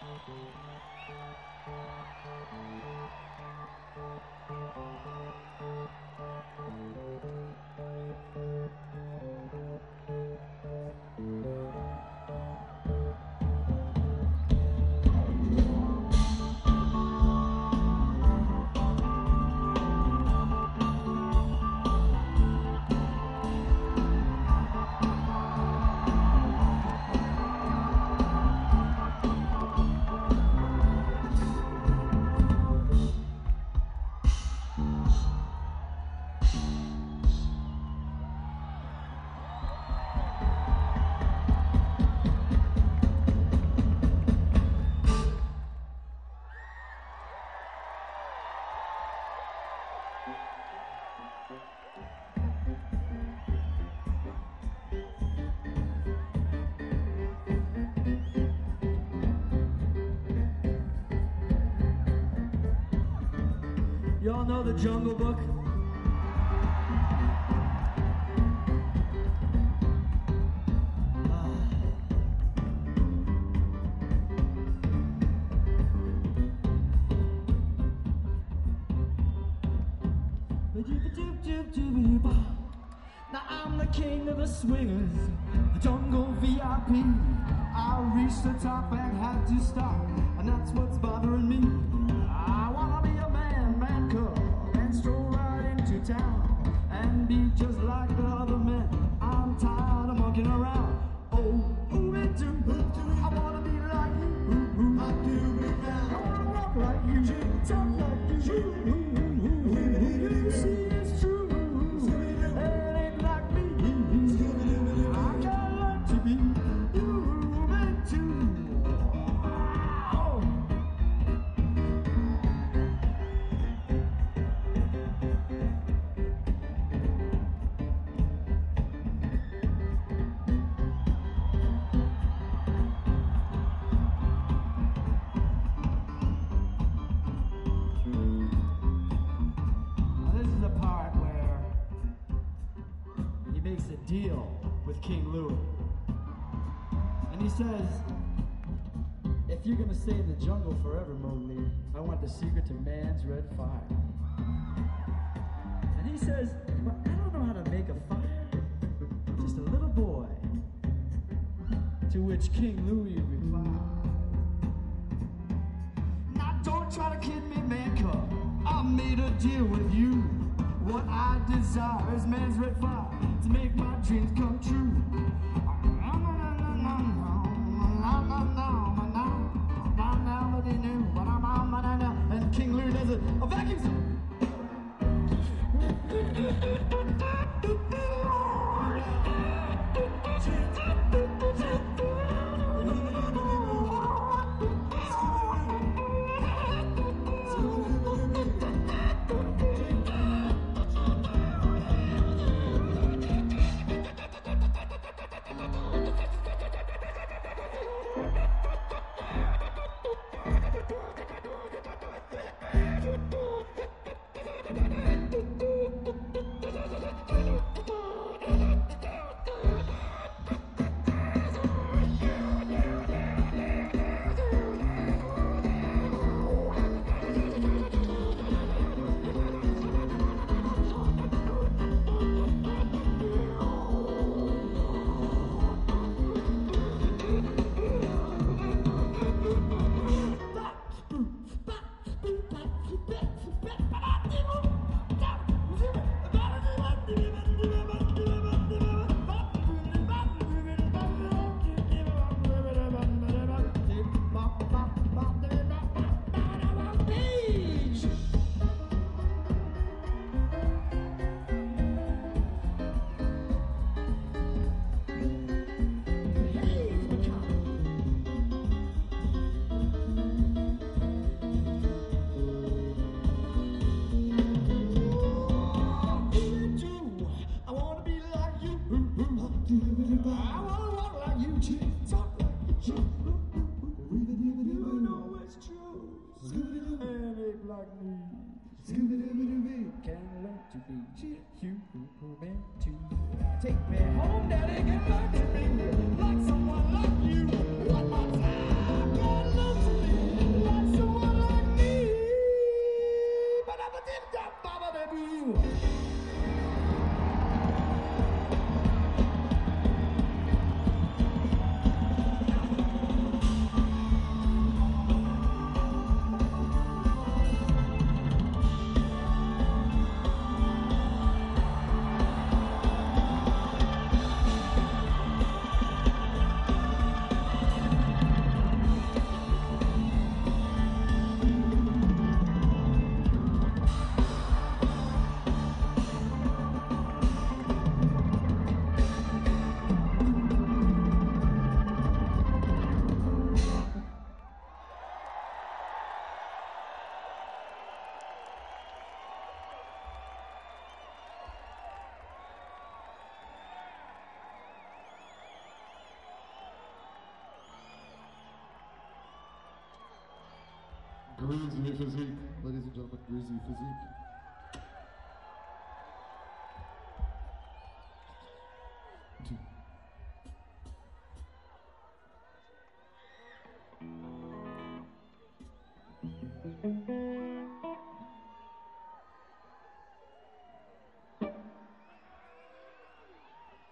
Y'all know the Jungle Book? Now I'm the king of the swingers, the jungle VIP. I reached the top and had to stop, and that's what's bothering me. I wanna be a man cub, and stroll right into town, and be just like the other men. I'm tired of monkeying around. Oh, who me too? I wanna be like you. I do it now. I wanna walk like you, talk like you. You see it's true. It ain't like me. I gotta learn to be human too. Oh. This is the part where he makes a deal with King Louie. And he says, if you're gonna stay in the jungle forever, Mowgli, I want the secret to man's red fire. And he says, but I don't know how to make a fire. Just a little boy. To which King Louie replied, now don't try to kid me, man cub. I made a deal with you. What I desire is man's red fire to make my dreams come true. And King Louie does a vacuum song. I wanna walk like you, talk like you. You know it's true. And ape like me. Can learn to be human too. Take me home, daddy, get back to me. Like someone like you. One more time, can learn to be. Greasy Physique, ladies and gentlemen, Greasy Physique. Two.